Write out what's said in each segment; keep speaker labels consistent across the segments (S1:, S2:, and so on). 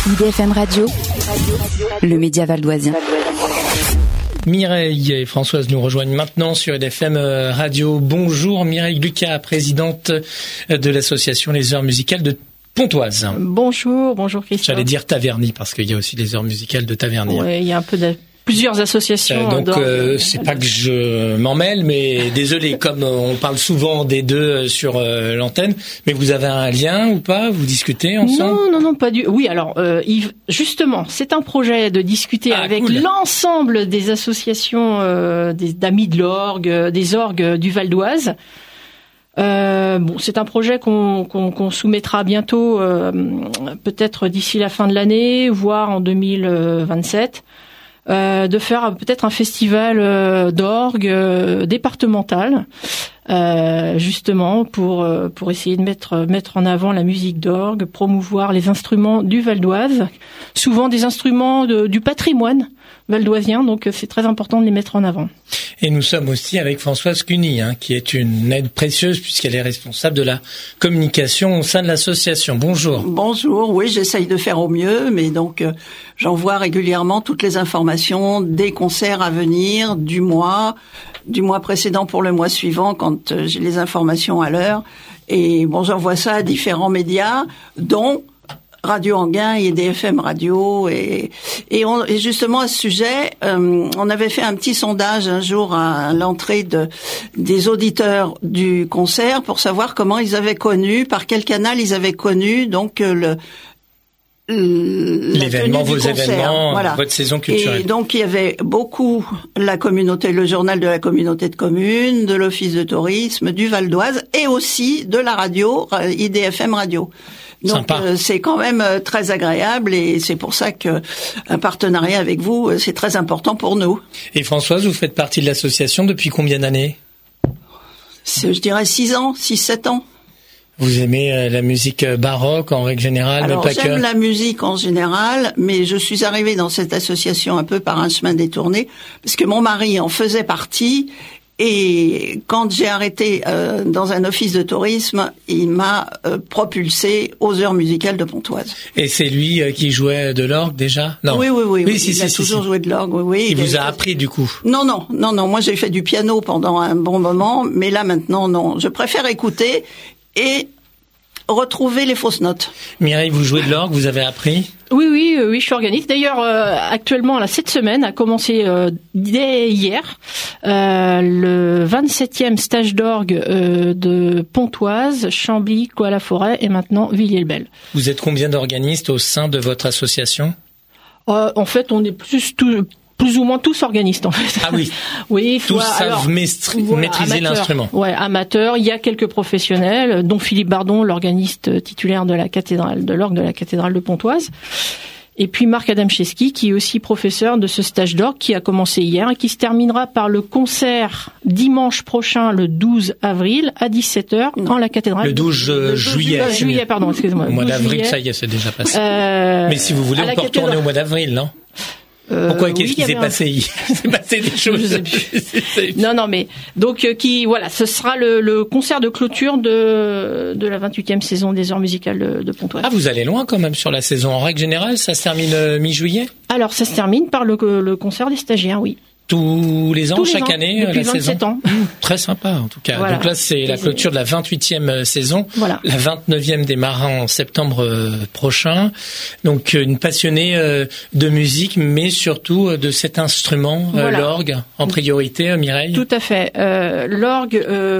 S1: IDFM Radio, le média valdoisien.
S2: Mireille et Françoise nous rejoignent maintenant sur IDFM Radio. Bonjour Mireille Lucas, présidente de l'association Les Heures Musicales de Pontoise.
S3: Bonjour Christophe.
S2: J'allais dire Taverny parce qu'il y a aussi les Heures Musicales de Taverny.
S3: Oui, il y a un peu plusieurs associations.
S2: Donc c'est pas que je m'en mêle, mais désolé, comme on parle souvent des deux sur l'antenne, mais vous avez un lien ou pas? Vous discutez ensemble?
S3: Non, pas du. Oui, alors Yves, justement, c'est un projet de discuter avec l'ensemble des associations d'amis de l'orgue, des orgues du Val d'Oise. C'est un projet qu'on soumettra bientôt, peut-être d'ici la fin de l'année, voire en 2027. De faire peut-être un festival d'orgue départemental, justement pour essayer de mettre en avant la musique d'orgue, promouvoir les instruments du Val d'Oise, souvent des instruments du patrimoine valdoisien, donc c'est très important de les mettre en avant.
S2: Et nous sommes aussi avec Françoise Cuny, qui est une aide précieuse puisqu'elle est responsable de la communication au sein de l'association. Bonjour.
S4: Bonjour, oui, j'essaye de faire au mieux, mais donc j'envoie régulièrement toutes les informations des concerts à venir, du mois précédent pour le mois suivant quand j'ai les informations à l'heure. Et j'envoie ça à différents médias, dont Radio Anguin et IDFM Radio et justement à ce sujet, on avait fait un petit sondage un jour à l'entrée des auditeurs du concert pour savoir comment ils avaient connu, par quel canal ils avaient connu donc
S2: l'événement, vos concert. Événements, voilà. Votre saison culturelle.
S4: Et donc il y avait beaucoup la communauté, le journal de la communauté de communes, de l'office de tourisme, du Val d'Oise et aussi de la radio, IDFM Radio. Donc c'est quand même très agréable et c'est pour ça que un partenariat avec vous, c'est très important pour nous.
S2: Et Françoise, vous faites partie de l'association depuis combien d'années?
S4: Je dirais 6-7 ans.
S2: Vous aimez la musique baroque en règle générale?
S4: Alors j'aime la musique en général, mais je suis arrivée dans cette association un peu par un chemin détourné, parce que mon mari en faisait partie. Et quand j'ai arrêté dans un office de tourisme, il m'a propulsé aux Heures Musicales de Pontoise.
S2: Et c'est lui qui jouait de l'orgue déjà? Non.
S4: Oui. Il a toujours joué de l'orgue, oui.
S2: Il vous a appris du coup?
S4: Non. Moi, j'ai fait du piano pendant un bon moment, mais là maintenant, non. Je préfère écouter et retrouver les fausses notes.
S2: Mireille, vous jouez de l'orgue, vous avez appris?
S3: Oui, je suis organiste. D'ailleurs, actuellement, là, cette semaine a commencé dès hier le 27e stage d'orgue de Pontoise, Chambly, Coix-la-Forêt et maintenant Villiers-le-Bel.
S2: Vous êtes combien d'organistes au sein de votre association?
S3: En fait, on est plus ou moins tous organistes en fait.
S2: Ah oui.
S3: Oui,
S2: tous savent maîtriser l'instrument.
S3: Ouais, amateurs. Il y a quelques professionnels, dont Philippe Bardon, l'organiste titulaire de la cathédrale de l'orgue de la cathédrale de Pontoise. Et puis Marc Adamczewski, qui est aussi professeur de ce stage d'orgue qui a commencé hier et qui se terminera par le concert dimanche prochain, le 12 avril, à 17h, dans la cathédrale.
S2: Le 12 juillet.
S3: Juillet, pardon, excusez-moi.
S2: Au mois d'avril, ça y est, c'est déjà passé. Mais si vous voulez, on peut retourner au mois d'avril, non? Pourquoi? Qu'est-ce qui s'est passé? Il s'est passé des choses.
S3: Je sais plus. Non, mais donc ce sera le concert de clôture de la 28e saison des Heures Musicales de Pontoise.
S2: Ah, vous allez loin quand même sur la saison. En règle générale, ça se termine mi-juillet? Alors,
S3: ça se termine par le concert des stagiaires, oui.
S2: Tous les ans, chaque année,
S3: depuis
S2: la
S3: 27
S2: saison.
S3: Ans.
S2: Très sympa, en tout cas.
S3: Voilà.
S2: Donc là, c'est la clôture de la 28e saison.
S3: Voilà.
S2: La 29e démarra en septembre prochain. Donc, une passionnée de musique, mais surtout de cet instrument, l'orgue, en priorité, Mireille.
S3: Tout à fait. L'orgue,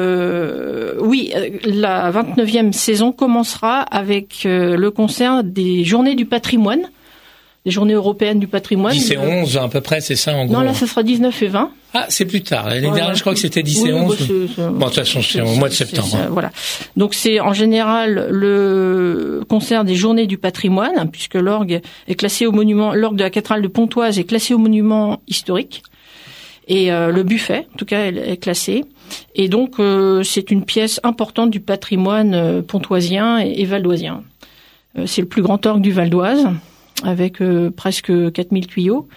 S3: la 29e saison commencera avec le concert des Journées du patrimoine. Les Journées européennes du patrimoine.
S2: 10 et 11 à peu près, c'est ça en gros?
S3: Non, là, ça sera 19 et 20.
S2: Ah, c'est plus tard. L'année dernière, je crois que c'était 10 et 11. Bon, de toute façon, c'est au mois de septembre.
S3: Voilà. Donc, c'est en général le concert des Journées du patrimoine, puisque l'orgue est classé au monument, l'orgue de la cathédrale de Pontoise est classé au monument historique. Et le buffet, en tout cas, est classé. Et donc, c'est une pièce importante du patrimoine pontoisien et valdoisien. C'est le plus grand orgue du Val d'Oise, avec presque 4000 tuyaux.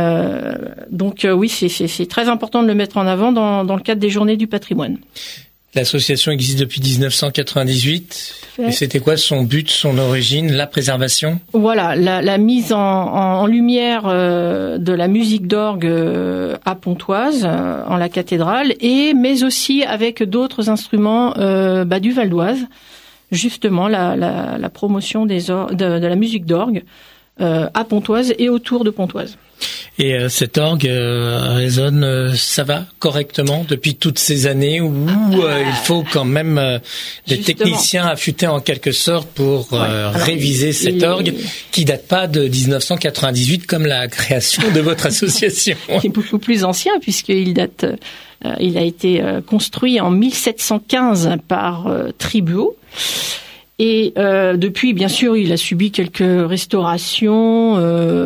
S3: Donc oui, c'est très important de le mettre en avant dans le cadre des Journées du patrimoine.
S2: L'association existe depuis 1998. Et c'était quoi son but, son origine, la préservation?
S3: Voilà, la mise en lumière de la musique d'orgue à Pontoise, en la cathédrale, mais aussi avec d'autres instruments du Val d'Oise. Justement, la promotion de la musique d'orgue à Pontoise et autour de Pontoise.
S2: Et cet orgue résonne, ça va correctement depuis toutes ces années où il faut quand même des techniciens affûtés en quelque sorte pour réviser cet orgue qui date pas de 1998 comme la création de votre association.
S3: Il est beaucoup plus ancien puisqu'il date, il a été construit en 1715 par Tribuot. Et depuis, bien sûr, il a subi quelques restaurations,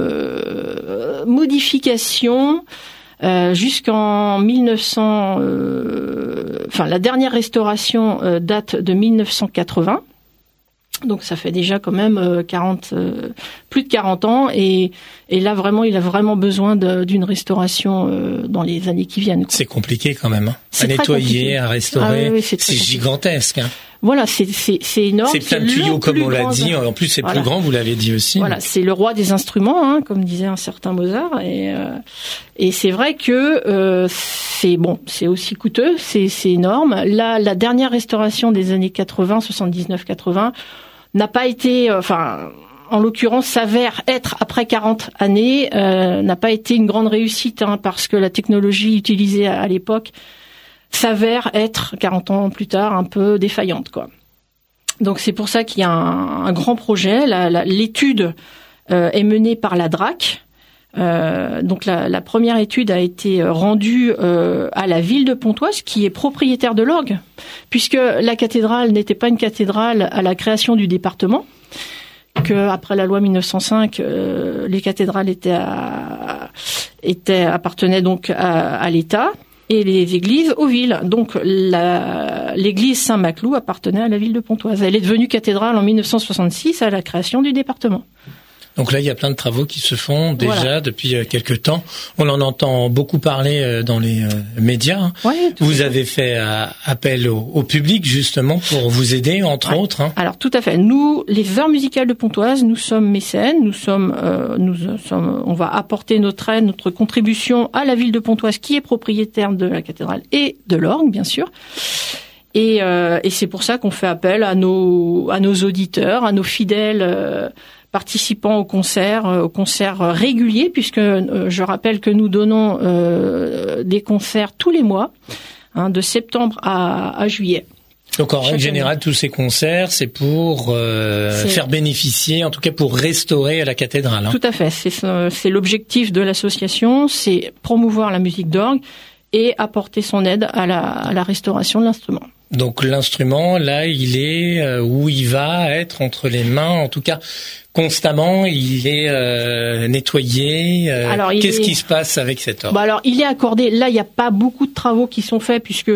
S3: modifications, jusqu'en 1900. La dernière restauration date de 1980. Donc ça fait déjà quand même plus de 40 ans et là vraiment il a vraiment besoin d'une restauration dans les années qui viennent.
S2: C'est compliqué quand même, à nettoyer, à restaurer, c'est gigantesque.
S3: Voilà, c'est énorme.
S2: C'est plein de tuyaux comme on l'a dit. En plus, c'est plus grand, vous l'avez dit aussi.
S3: Voilà, c'est le roi des instruments, comme disait un certain Mozart. Et c'est vrai que c'est aussi coûteux, c'est énorme. Là, la dernière restauration des années 80, 79-80, n'a pas été, en l'occurrence, s'avère être après 40 années, n'a pas été une grande réussite, parce que la technologie utilisée à l'époque s'avère être 40 ans plus tard un peu défaillante, quoi. Donc c'est pour ça qu'il y a un grand projet. L'étude est menée par la DRAC. Donc la première étude a été rendue à la ville de Pontoise, qui est propriétaire de l'orgue, puisque la cathédrale n'était pas une cathédrale à la création du département, que après la loi 1905, les cathédrales appartenaient donc à l'État. Et les églises aux villes. Donc l'église Saint-Maclou appartenait à la ville de Pontoise. Elle est devenue cathédrale en 1966 à la création du département.
S2: Donc là, il y a plein de travaux qui se font déjà depuis quelque temps. On en entend beaucoup parler dans les médias.
S3: Ouais,
S2: vous avez fait appel au public justement pour vous aider, entre autres.
S3: Alors tout à fait. Nous, les Heures musicales de Pontoise, nous sommes mécènes. On va apporter notre aide, notre contribution à la ville de Pontoise, qui est propriétaire de la cathédrale et de l'orgue, bien sûr. Et c'est pour ça qu'on fait appel à nos auditeurs, à nos fidèles participants aux concerts réguliers, puisque je rappelle que nous donnons des concerts tous les mois, de septembre à juillet.
S2: Donc en règle générale, tous ces concerts, c'est pour faire bénéficier, en tout cas pour restaurer la cathédrale.
S3: Tout à fait, c'est l'objectif de l'association, c'est promouvoir la musique d'orgue et apporter son aide à la restauration de l'instrument.
S2: Donc l'instrument, là, il est où il va être entre les mains, en tout cas constamment, il est nettoyé. Qu'est-ce qui se passe avec cet orgue?
S3: Alors il est accordé. Là, il n'y a pas beaucoup de travaux qui sont faits puisque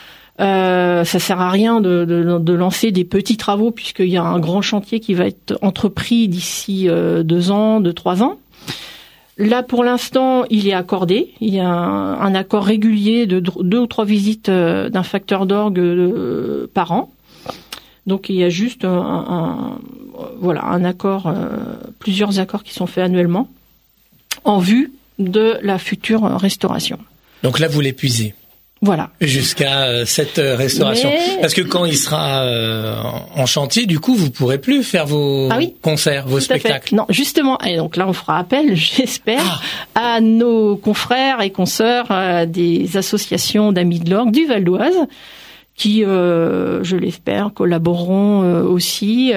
S3: ça sert à rien de lancer des petits travaux puisqu'il y a un grand chantier qui va être entrepris d'ici 2 ans, 3 ans. Là, pour l'instant, il est accordé. Il y a un accord régulier de 2 ou 3 visites d'un facteur d'orgue par an. Donc, il y a juste un accord, plusieurs accords qui sont faits annuellement en vue de la future restauration.
S2: Donc là, vous l'épuisez.
S3: Voilà.
S2: Jusqu'à cette restauration. Parce que quand il sera en chantier, du coup, vous pourrez plus faire vos concerts, vos spectacles.
S3: Non, justement. Et donc là, on fera appel, j'espère, à nos confrères et consoeurs des associations d'amis de l'orgue du Val d'Oise, qui, je l'espère, collaboreront aussi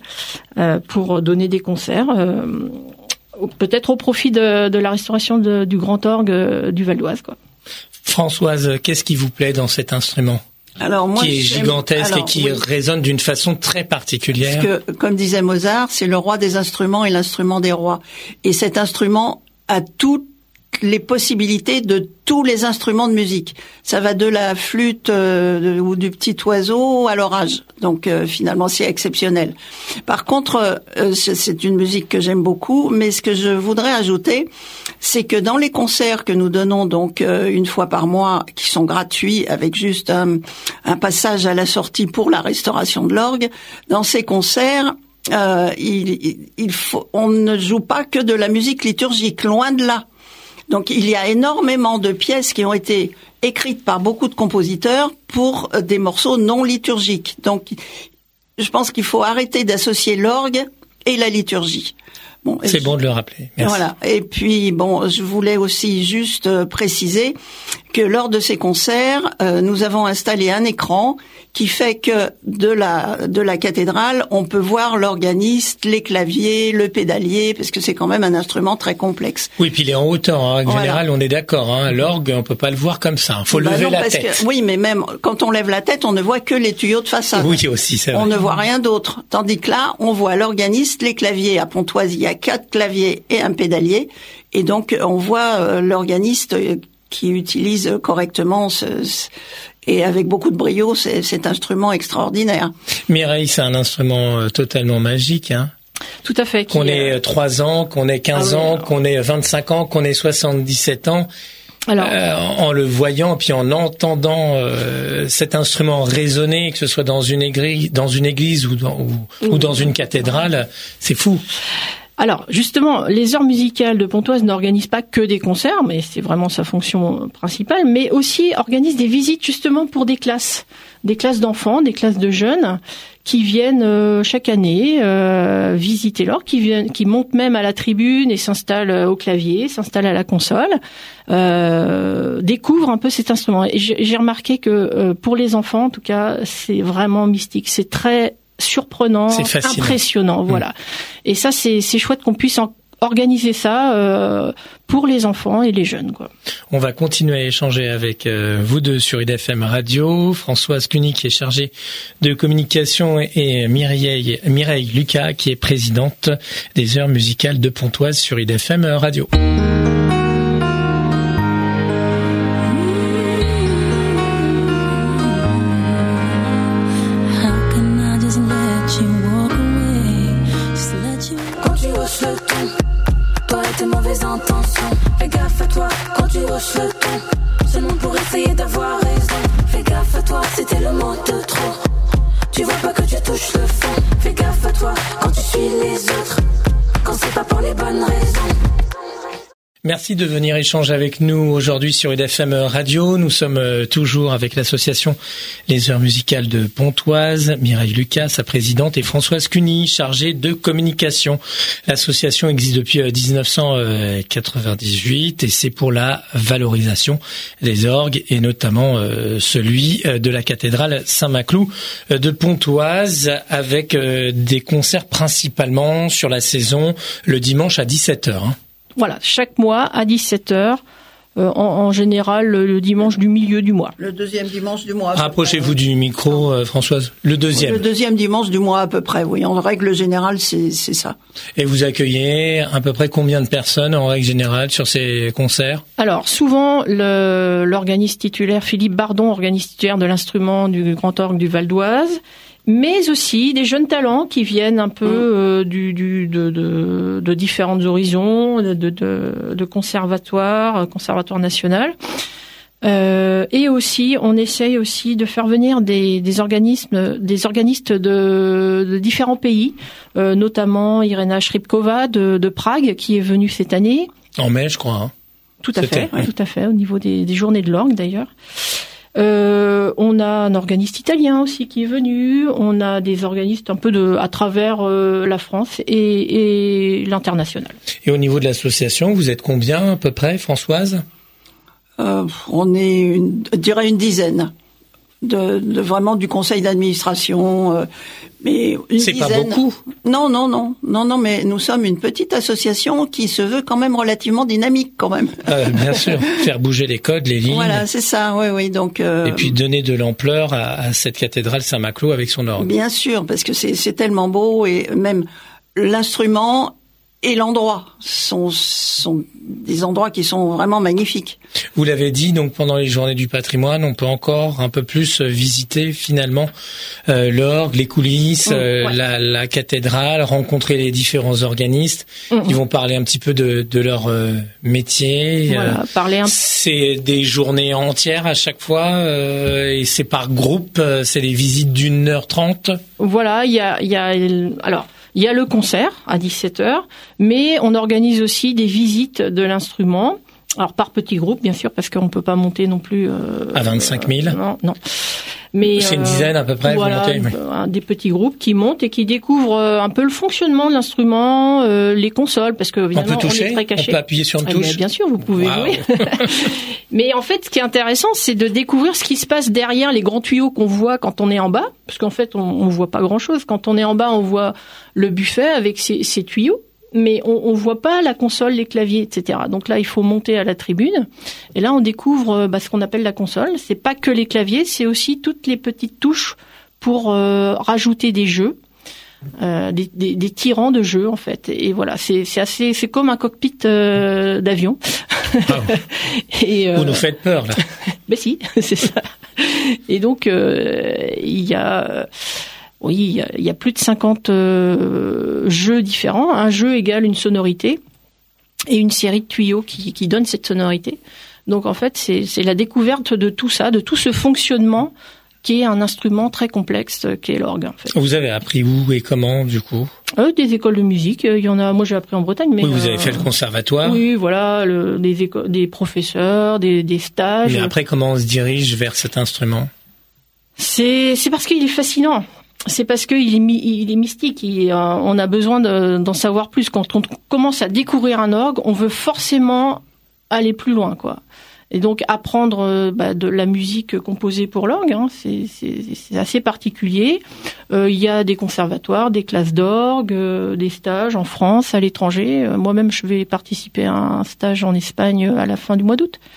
S3: pour donner des concerts, peut-être au profit de la restauration du grand orgue du Val d'Oise, quoi.
S2: Françoise, qu'est-ce qui vous plaît dans cet instrument qui est gigantesque et qui résonne d'une façon très particulière?
S4: Parce que, comme disait Mozart, c'est le roi des instruments et l'instrument des rois. Et cet instrument a toutes les possibilités de tous les instruments de musique. Ça va de la flûte ou du petit oiseau à l'orage. Donc finalement, c'est exceptionnel. Par contre, c'est une musique que j'aime beaucoup, mais ce que je voudrais ajouter, c'est que dans les concerts que nous donnons donc une fois par mois, qui sont gratuits, avec juste un passage à la sortie pour la restauration de l'orgue, dans ces concerts, on ne joue pas que de la musique liturgique, loin de là. Donc il y a énormément de pièces qui ont été écrites par beaucoup de compositeurs pour des morceaux non liturgiques. Donc je pense qu'il faut arrêter d'associer l'orgue et la liturgie. Bon,
S2: c'est bon de le rappeler. Merci.
S4: Voilà. Et puis je voulais aussi juste préciser que lors de ces concerts, nous avons installé un écran qui fait que de la cathédrale, on peut voir l'organiste, les claviers, le pédalier, parce que c'est quand même un instrument très complexe.
S2: Oui, puis il est en hauteur. En général, on est d'accord. L'orgue, on peut pas le voir comme ça. Faut lever la tête.
S4: Oui, mais même quand on lève la tête, on ne voit que les tuyaux de façade.
S2: Oui, aussi, c'est vrai.
S4: On ne voit rien d'autre. Tandis que là, on voit l'organiste, les claviers. À Pontoise, il y a 4 claviers et un pédalier. Et donc, on voit l'organiste qui utilise correctement et avec beaucoup de brio cet instrument extraordinaire.
S2: Mireille, c'est un instrument totalement magique, hein.
S3: Tout à fait.
S2: Qu'on ait 3 ans, qu'on ait 15 ans, qu'on ait 25 ans, qu'on ait 77 ans. Alors, en le voyant puis en entendant cet instrument résonner, que ce soit dans une église ou dans une cathédrale, c'est fou.
S3: Alors, justement, les heures musicales de Pontoise n'organisent pas que des concerts, mais c'est vraiment sa fonction principale, mais aussi organisent des visites justement pour des classes d'enfants, des classes de jeunes qui viennent chaque année visiter l'orgue, qui montent même à la tribune et s'installent au clavier, s'installent à la console, découvrent un peu cet instrument. Et j'ai remarqué que pour les enfants, en tout cas, c'est vraiment mystique, c'est très surprenant, impressionnant, voilà. Et ça, c'est chouette qu'on puisse organiser ça pour les enfants et les jeunes, quoi.
S2: On va continuer à échanger avec vous deux sur IDFM Radio. Françoise Cuny qui est chargée de communication et Mireille Lucas qui est présidente des heures musicales de Pontoise sur IDFM Radio. Merci de venir échanger avec nous aujourd'hui sur IDFM Radio. Nous sommes toujours avec l'association Les Heures Musicales de Pontoise, Mireille Lucas, sa présidente, et Françoise Cuny, chargée de communication. L'association existe depuis 1998 et c'est pour la valorisation des orgues et notamment celui de la cathédrale Saint-Maclou de Pontoise avec des concerts principalement sur la saison le dimanche à 17h.
S3: Voilà, chaque mois à 17h, en général le dimanche du milieu du mois.
S4: Le deuxième dimanche du mois.
S2: Rapprochez-vous du micro, Françoise. Le deuxième.
S4: Le deuxième dimanche du mois à peu près, oui. En règle générale, c'est ça.
S2: Et vous accueillez à peu près combien de personnes en règle générale sur ces concerts?
S3: Alors, souvent, l'organiste titulaire, Philippe Bardon, organiste titulaire de l'instrument du Grand Orgue du Val d'Oise, mais aussi des jeunes talents qui viennent un peu de différents horizons, de conservatoires national. Et aussi, on essaye aussi de faire venir des organistes de différents pays, notamment Irena Shripkova de Prague qui est venue cette année.
S2: En mai, je crois.
S3: Tout à fait, au niveau des journées de l'orgue d'ailleurs. On a un organiste italien aussi qui est venu. On a des organistes un peu à travers la France et l'international.
S2: Et au niveau de l'association, vous êtes combien à peu près, Françoise?
S4: On est, je dirais, une dizaine de vraiment du conseil d'administration. Mais
S2: c'est dizaine. Pas beaucoup.
S4: Non, mais nous sommes une petite association qui se veut quand même relativement dynamique, quand même.
S2: Bien sûr, faire bouger les codes, les lignes.
S4: Voilà, c'est ça, oui. Donc.
S2: Et puis donner de l'ampleur à cette cathédrale Saint-Maclou avec son orgue.
S4: Bien sûr, parce que c'est tellement beau et même l'instrument et l'endroit sont des endroits qui sont vraiment magnifiques.
S2: Vous l'avez dit, donc pendant les journées du patrimoine, on peut encore un peu plus visiter finalement l'orgue, les coulisses, la cathédrale, rencontrer les différents organistes qui vont parler un petit peu de leur métier.
S3: Voilà,
S2: c'est des journées entières à chaque fois et c'est par groupe, c'est des visites d'1h30.
S3: Voilà, il y a le concert à 17h, mais on organise aussi des visites de l'instrument. Alors par petits groupes, bien sûr, parce qu'on peut pas monter non plus
S2: à 25 000.
S3: Non. Mais
S2: c'est une dizaine à peu près.
S3: Voilà,
S2: vous montez,
S3: des petits groupes qui montent et qui découvrent un peu le fonctionnement de l'instrument, les consoles, parce que évidemment,
S2: on peut toucher,
S3: on est très caché.
S2: On peut appuyer sur une touche.
S3: Bien sûr, vous pouvez jouer. Mais en fait, ce qui est intéressant, c'est de découvrir ce qui se passe derrière les grands tuyaux qu'on voit quand on est en bas, parce qu'en fait, on voit pas grand-chose. Quand on est en bas, on voit le buffet avec ses tuyaux. Mais on voit pas la console, les claviers, etc. Donc là, il faut monter à la tribune. Et là, on découvre ce qu'on appelle la console. C'est pas que les claviers, c'est aussi toutes les petites touches pour rajouter des jeux, des tirants de jeux en fait. Et voilà, c'est comme un cockpit d'avion.
S2: Vous nous faites peur là.
S3: Ben si, c'est ça. Et donc il y a plus de 50 jeux différents. Un jeu égale une sonorité et une série de tuyaux qui donnent cette sonorité. Donc en fait, c'est la découverte de tout ça, de tout ce fonctionnement qui est un instrument très complexe qui est l'orgue. En fait.
S2: Vous avez appris où et comment du coup ?
S3: Des écoles de musique. Il y en a. Moi, j'ai appris en Bretagne, mais
S2: oui, vous avez fait le conservatoire.
S3: Oui, voilà, des professeurs, des stages.
S2: Mais après, comment on se dirige vers cet instrument ?
S3: C'est parce qu'il est fascinant. C'est parce qu'il est mystique. On a besoin d'en savoir plus. Quand on commence à découvrir un orgue, on veut forcément aller plus loin, quoi. Et donc apprendre de la musique composée pour l'orgue, c'est assez particulier. Il y a des conservatoires, des classes d'orgue, des stages en France, à l'étranger. Moi-même, je vais participer à un stage en Espagne à la fin du mois d'août.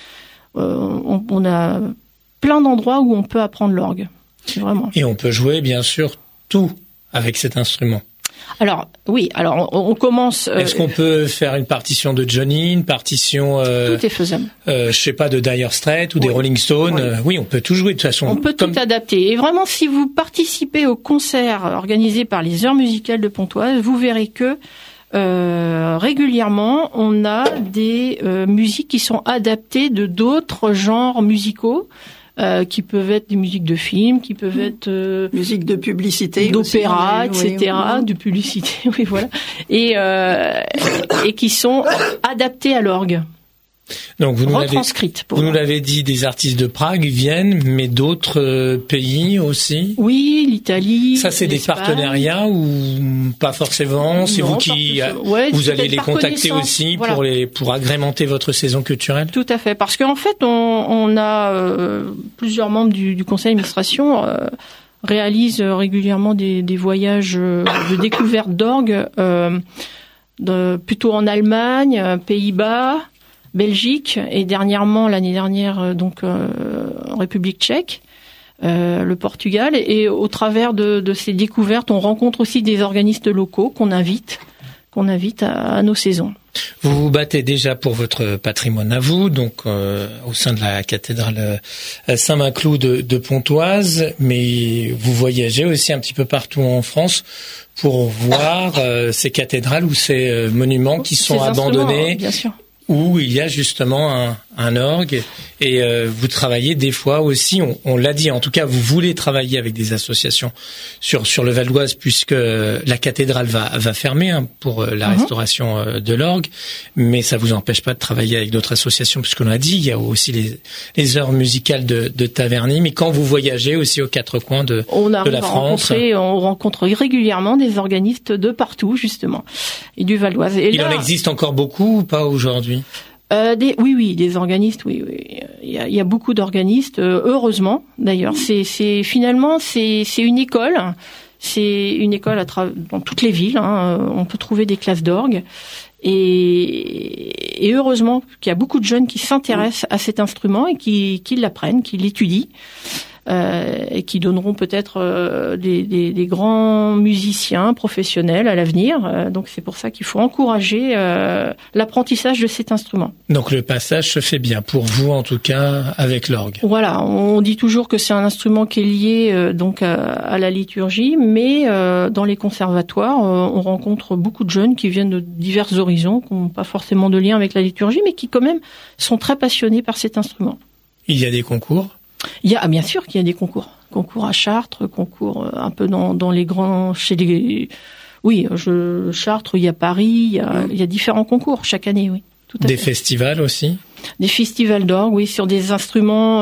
S3: On a plein d'endroits où on peut apprendre l'orgue. Vraiment.
S2: Et on peut jouer, bien sûr, tout avec cet instrument.
S3: Alors, oui, on commence...
S2: Est-ce qu'on peut faire une partition de Johnny, une partition...
S3: tout est faisable.
S2: Je sais pas, de Dire Straits ou des Rolling Stones. Oui, on peut tout jouer de toute façon.
S3: On peut tout adapter. Et vraiment, si vous participez au concert organisé par les Heures musicales de Pontoise, vous verrez que régulièrement, on a des musiques qui sont adaptées de d'autres genres musicaux. Qui peuvent être des musiques de films, qui peuvent être
S4: musique de publicité,
S3: d'opéra, etc., de publicité, oui, voilà, et qui sont adaptés à l'orgue.
S2: Donc vous
S3: nous
S2: l'avez dit, des artistes de Prague viennent, mais d'autres pays aussi.
S3: Oui, l'Italie.
S2: Ça, c'est
S3: l'Espagne.
S2: Des partenariats ou pas forcément. C'est vous qui vous allez les contacter aussi pour agrémenter votre saison culturelle.
S3: Tout à fait, parce qu'en fait, on a plusieurs membres du conseil d'administration réalisent régulièrement des voyages de découverte d'orgue, plutôt en Allemagne, Pays-Bas. Belgique et dernièrement, l'année dernière, en République tchèque, le Portugal. Et au travers de ces découvertes, on rencontre aussi des organistes locaux qu'on invite à nos saisons.
S2: Vous vous battez déjà pour votre patrimoine à vous, donc au sein de la cathédrale Saint-Maclou de Pontoise, mais vous voyagez aussi un petit peu partout en France pour voir ces cathédrales ou ces monuments qui sont abandonnés.
S3: Bien sûr.
S2: Où il y a justement un orgue et vous travaillez des fois aussi, on l'a dit, en tout cas vous voulez travailler avec des associations sur le Val d'Oise puisque la cathédrale va fermer pour la restauration de l'orgue, mais ça vous empêche pas de travailler avec d'autres associations puisqu'on l'a dit, il y a aussi les heures musicales de Taverny, mais quand vous voyagez aussi aux quatre coins de la France.
S3: On rencontre régulièrement des organistes de partout justement et du Val d'Oise.
S2: Il en existe encore beaucoup ou pas aujourd'hui?
S3: Des organistes, oui. Il y a beaucoup d'organistes, heureusement d'ailleurs. C'est finalement une école. C'est une école dans toutes les villes. On peut trouver des classes d'orgue. Et heureusement qu'il y a beaucoup de jeunes qui s'intéressent à cet instrument et qui l'apprennent, qui l'étudient. et qui donneront peut-être des grands musiciens professionnels à l'avenir. Donc c'est pour ça qu'il faut encourager l'apprentissage de cet instrument.
S2: Donc le passage se fait bien pour vous en tout cas avec l'orgue.
S3: Voilà, on dit toujours que c'est un instrument qui est lié donc à la liturgie, mais dans les conservatoires, on rencontre beaucoup de jeunes qui viennent de divers horizons, qui n'ont pas forcément de lien avec la liturgie, mais qui quand même sont très passionnés par cet instrument. Il
S2: y a des concours ?
S3: Bien sûr qu'il y a des concours. Concours à Chartres, concours un peu dans les grands, Chartres, il y a Paris, il y a différents concours chaque année, oui. Tout à fait.
S2: Festivals aussi ?
S3: Des festivals d'orgue, oui, sur des instruments,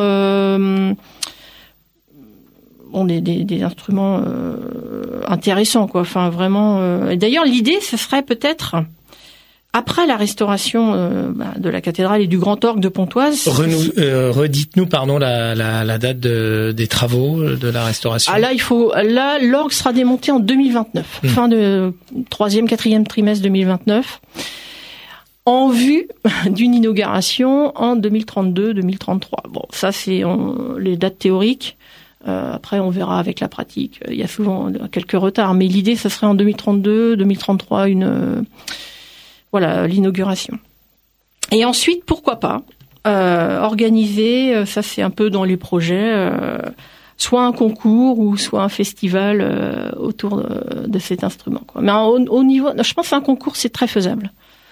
S3: des instruments intéressants, quoi. Enfin, vraiment. Et d'ailleurs, l'idée, ce serait peut-être, après la restauration de la cathédrale et du grand orgue de Pontoise.
S2: Redites-nous, la date des travaux de la restauration.
S3: L'orgue sera démonté en 2029, fin de 3e, 4e trimestre 2029, en vue d'une inauguration en 2032-2033. Bon, ça c'est les dates théoriques. Après, on verra avec la pratique. Il y a souvent quelques retards, mais l'idée, ce serait en 2032, 2033, l'inauguration. Et ensuite, pourquoi pas organiser, ça c'est un peu dans les projets, soit un concours ou soit un festival autour de cet instrument, quoi. Mais au niveau, je pense qu'un concours c'est très faisable.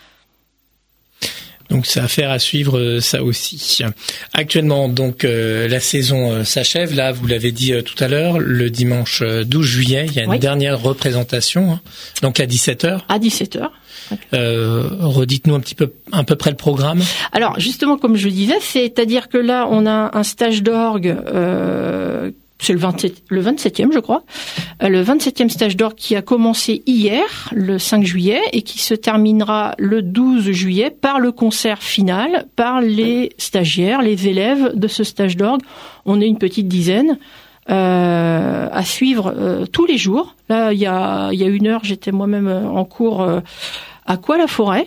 S2: Donc c'est affaire à suivre, ça aussi. Actuellement, donc la saison s'achève. Là, vous l'avez dit tout à l'heure, le dimanche 12 juillet, il y a une dernière représentation, donc à 17h. À 17h.
S3: Redites-nous
S2: à peu près le programme.
S3: Alors justement, comme je disais, c'est-à-dire que là, on a un stage d'orgue. C'est le 27e, je crois. Le 27e stage d'orgue qui a commencé hier, le 5 juillet, et qui se terminera le 12 juillet par le concert final, par les stagiaires, les élèves de ce stage d'orgue. On est une petite dizaine à suivre tous les jours. Là, il y a 1 heure, j'étais moi-même en cours à Coix-la-Forêt.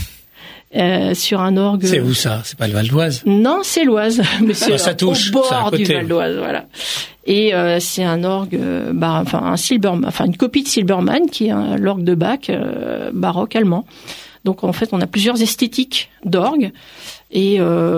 S3: Sur un orgue.
S2: C'est où ça ? C'est pas le Val d'Oise ?
S3: Non, c'est l'Oise. Mais c'est
S2: ça touche,
S3: au bord du Val d'Oise, voilà. Et c'est un orgue, une copie de Silbermann, qui est l'orgue de Bach baroque allemand. Donc en fait, on a plusieurs esthétiques d'orgue et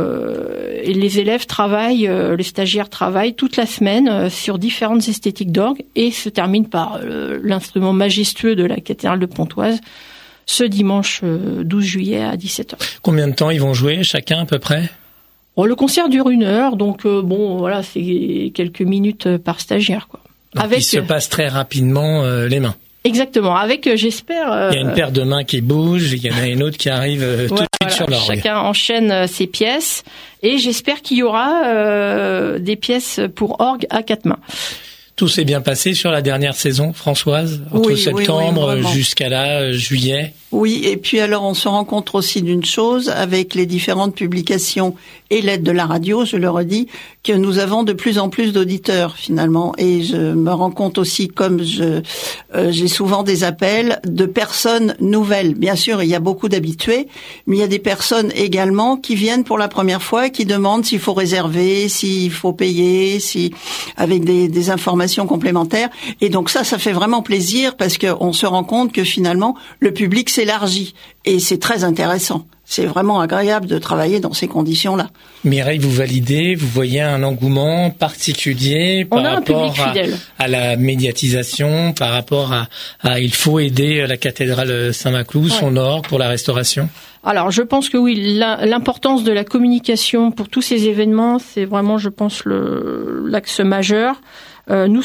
S3: les élèves travaillent, les stagiaires travaillent toute la semaine sur différentes esthétiques d'orgue et se terminent par l'instrument majestueux de la cathédrale de Pontoise. Ce dimanche 12 juillet à 17h.
S2: Combien de temps ils vont jouer chacun à peu près ?
S3: Le concert dure 1 heure, donc c'est quelques minutes par stagiaire, quoi.
S2: Donc il se passe très rapidement les mains.
S3: Exactement, j'espère...
S2: Il y a une paire de mains qui bouge, il y en a une autre qui arrive tout de suite sur l'orgue.
S3: Chacun enchaîne ses pièces et j'espère qu'il y aura des pièces pour orgue à 4 mains.
S2: Tout s'est bien passé sur la dernière saison, Françoise, entre septembre jusqu'à juillet.
S4: Oui, et puis alors on se rend compte aussi d'une chose, avec les différentes publications et l'aide de la radio, je le redis, que nous avons de plus en plus d'auditeurs finalement. Et je me rends compte aussi, comme j'ai souvent des appels de personnes nouvelles. Bien sûr, il y a beaucoup d'habitués, mais il y a des personnes également qui viennent pour la première fois et qui demandent s'il faut réserver, s'il faut payer, avec des informations complémentaires. Et donc ça fait vraiment plaisir parce qu'on se rend compte que finalement le public s'élargit et c'est très intéressant. C'est vraiment agréable de travailler dans ces conditions-là.
S2: Mireille, vous validez, vous voyez un engouement particulier par rapport à la médiatisation, par rapport à il faut aider la cathédrale Saint-Maclou, son orgue pour la restauration?
S3: Alors, je pense que oui, l'importance de la communication pour tous ces événements, c'est vraiment, je pense, l'axe majeur. Nous,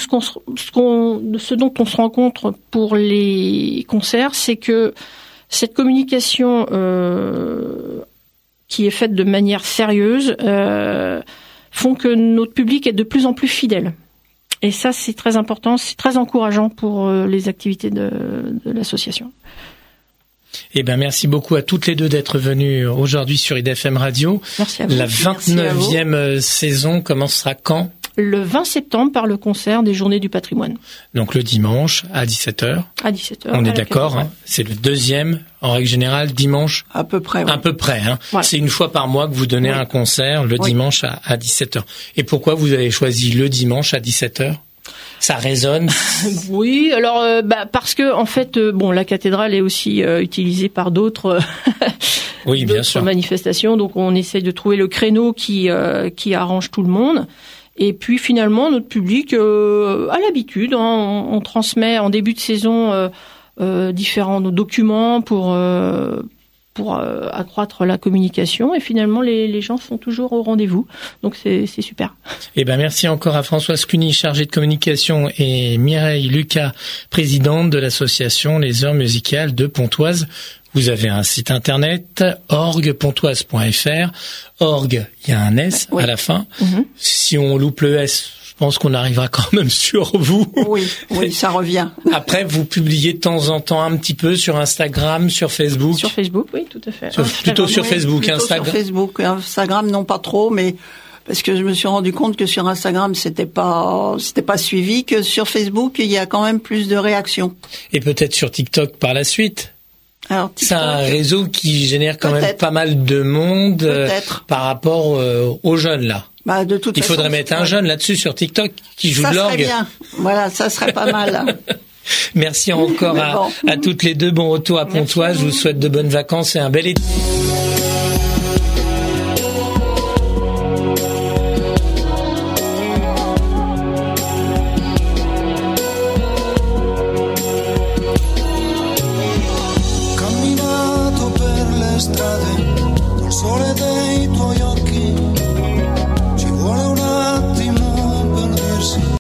S3: ce dont on se rencontre pour les concerts, c'est que cette communication qui est faite de manière sérieuse font que notre public est de plus en plus fidèle. Et ça, c'est très important, c'est très encourageant pour les activités de l'association.
S2: Eh ben, merci beaucoup à toutes les deux d'être venues aujourd'hui sur IDFM Radio.
S3: Merci à vous.
S2: La 29e saison commencera quand ?
S3: le 20 septembre par le concert des Journées du patrimoine.
S2: Donc le dimanche à 17h.
S3: À 17h.
S2: On est d'accord, hein, c'est le deuxième, en règle générale, dimanche.
S4: À peu près, oui.
S2: À peu près, hein.
S3: Voilà.
S2: C'est une fois par mois que vous donnez un concert le dimanche à 17h. Et pourquoi vous avez choisi le dimanche à 17h? Ça résonne.
S3: Oui, alors parce que en fait, la cathédrale est aussi utilisée par d'autres,
S2: oui, bien sûr,
S3: manifestations. Donc on essaye de trouver le créneau qui arrange tout le monde. Et puis finalement, notre public a l'habitude. Hein, on transmet en début de saison différents documents pour accroître la communication, et finalement les gens sont toujours au rendez-vous, donc c'est super.
S2: Eh ben merci encore à Françoise Cuny, chargée de communication, et Mireille Lucas, présidente de l'association Les Heures Musicales de Pontoise. Vous avez un site internet, org.pontoise.fr. Org, il y a un S à la fin. Mm-hmm. Si on loupe le S, je pense qu'on arrivera quand même sur vous.
S4: Oui, ça revient.
S2: Après, vous publiez de temps en temps un petit peu sur Instagram, sur Facebook.
S3: Sur Facebook, oui, tout à fait.
S2: Plutôt sur Facebook,
S4: plutôt
S2: Instagram.
S4: Sur Facebook, Instagram non pas trop, mais parce que je me suis rendu compte que sur Instagram c'était pas suivi, que sur Facebook il y a quand même plus de réactions.
S2: Et peut-être sur TikTok par la suite.
S4: Alors,
S2: c'est un réseau qui génère quand même pas mal de monde par rapport aux jeunes là.
S4: Bah, de toute façon,
S2: il faudrait mettre un jeune là-dessus sur TikTok qui joue de l'orgue.
S4: Ça serait bien. Voilà, ça serait pas mal.
S2: Merci encore à toutes les deux. Bon retour à Pontoise. Je vous souhaite de bonnes vacances et un bel été.
S5: Camminato per le strade col sole dei tuoi